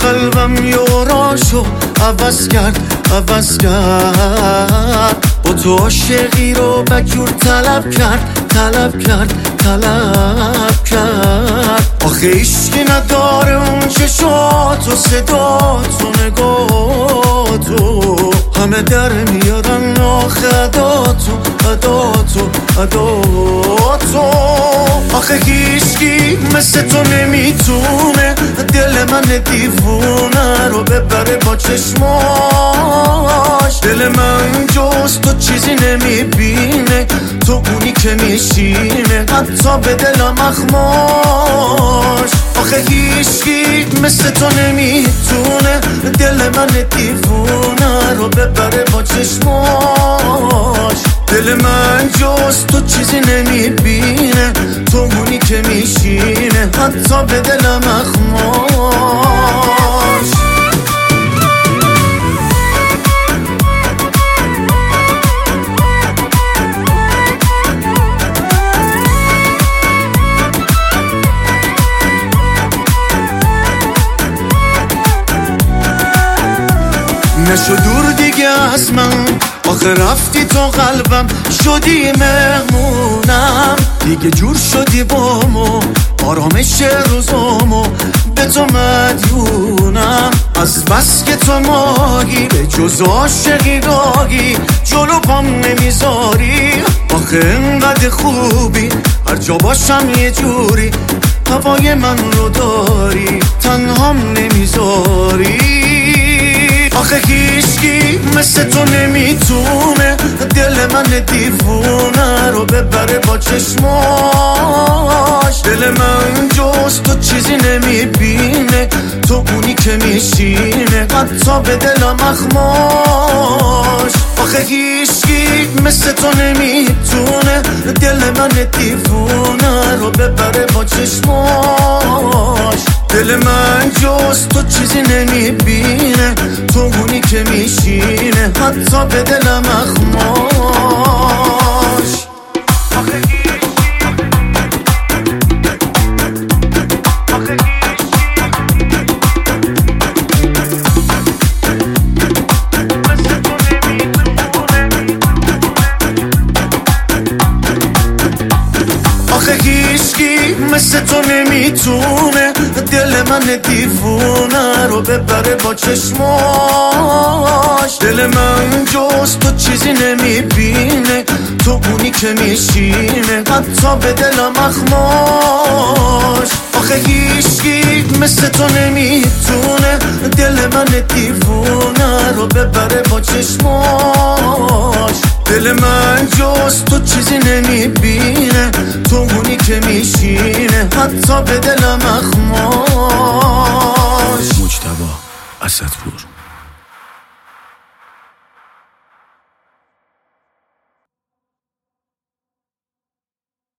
قلبم یوراشو عوض کرد با تو عاشقی رو بجور طلب کرد آخه عشقی نداره اون چشات و صدات و نگاتو همه در میارن آخه عداتو آخه هیچکی مثل تو نمیتونه دل من دیوونه رو ببره با چشماش. دل من جز تو چیزی نمیبینه، تو اونی که میشینه حتی به دلم اخماش. آخه هیچکی مثل تو نمیتونه دل من دیوونه رو ببره با چشماش. دل من جز تو چیزی نمیبینه، تو اونی که میشینه حتی به دلم اخماش. نشو دور دیگه از من، آخه رفتی تو قلبم شدی مهمونم. دیگه جور شدی بامو آرامش روزامو به تو مدیونم. از بس که تو ماهی به جز عاشقی داگی جلو پام نمیذاری. آخه انقدر خوبی هر جا باشم یه جوری هوای من رو داری تنهام نمیذاری. آخه هیچکی مثل تو نمیتونه دل من دیوونه رو ببره با چشماش. دل من جز تو چیزی نمیبینه، تو اونی که میشینه حتی به دلم اخماش. آخه هیچکی مثل تو نمیتونه دل من دیوونه رو ببره با چشماش. دل من جز تو چیزی نمیبینه، تو اونی که میشینه حتی به دلم اخماش. آخه هیچکی مثل تو نمیتونه دل من دیوونه رو ببره با چشماش. دل من جز تو چیزی نمیبینه، تو اونی که میشینه حتی به دلم اخماش. آخه هیچکی مثل تو نمیتونه دل من دیوونه رو ببره با چشماش. دل من جز تو چیزی نمیبینه، تو اونی که میشینه حتی به دلم اخماش. مجتبی اسدپور.